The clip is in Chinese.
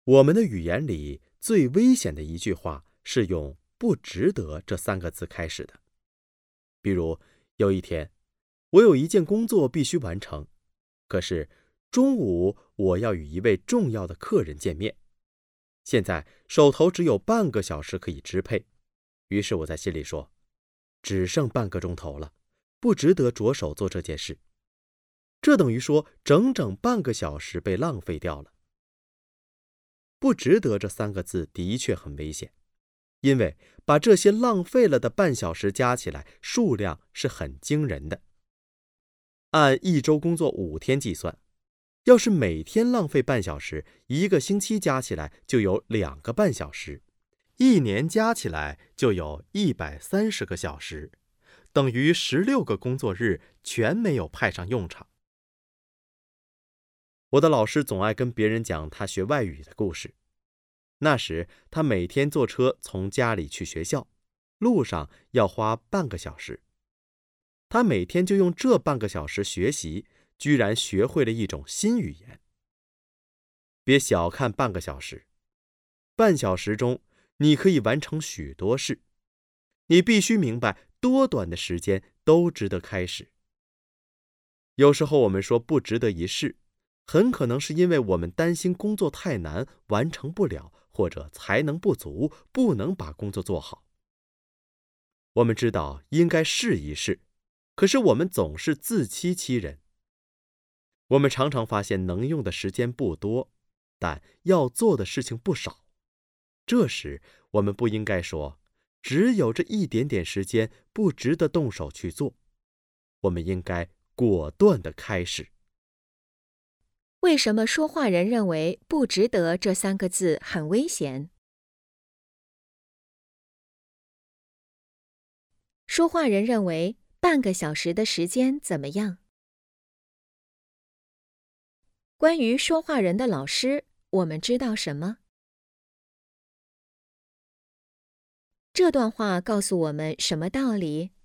我们的语言里最危险的一句话是用不值得这3个字开始的。比如有一天，我有一件工作必须完成，可是中午我要与一位重要的客人见面，现在手头只有半个小时可以支配，于是我在心里说，只剩半个钟头了，不值得着手做这件事。这等于说整整半个小时被浪费掉了。不值得这3个字的确很危险，因为把这些浪费了的半小时加起来，数量是很惊人的。按一周工作5天计算，要是每天浪费半小时，1个星期加起来就有2个半小时，1年加起来就有130个小时，等于16个工作日全没有派上用场。我的老师总爱跟别人讲他学外语的故事。那时他每天坐车从家里去学校，路上要花半个小时。他每天就用这半个小时学习，居然学会了一种新语言。别小看半个小时，半小时中你可以完成许多事。你必须明白，多短的时间都值得开始。有时候我们说不值得一试，很可能是因为我们担心工作太难，完成不了，或者才能不足，不能把工作做好。我们知道应该试一试，可是我们总是自欺欺人。我们常常发现能用的时间不多，但要做的事情不少。这时我们不应该说只有这一点点时间，不值得动手去做。我们应该果断地开始。 为什么说话人认为不值得这3个字很危险？说话人认为半个小时的时间怎么样？关于说话人的老师，我们知道什么？这段话告诉我们什么道理？